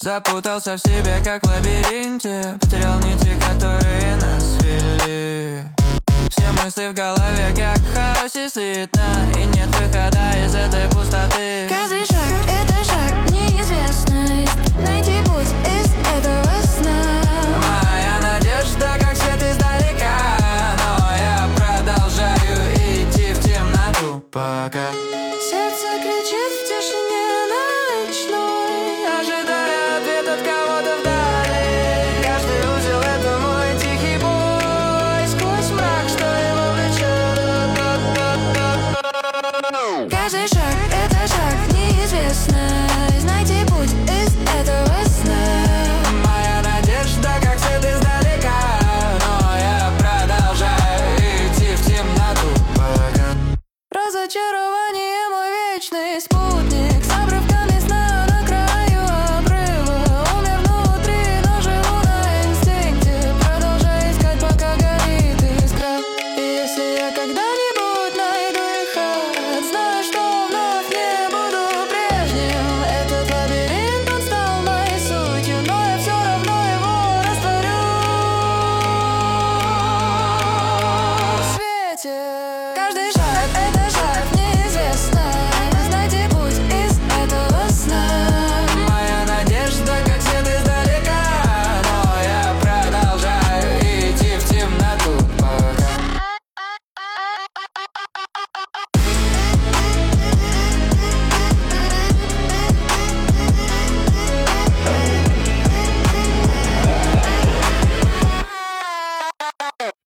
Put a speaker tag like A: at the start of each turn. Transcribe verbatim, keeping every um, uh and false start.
A: Запутался в себе, как в лабиринте. Потерял нити, которые нас вели. Все мысли в голове, как в хаосе слитно, и нет выхода из этой пустоты.
B: Каждый шаг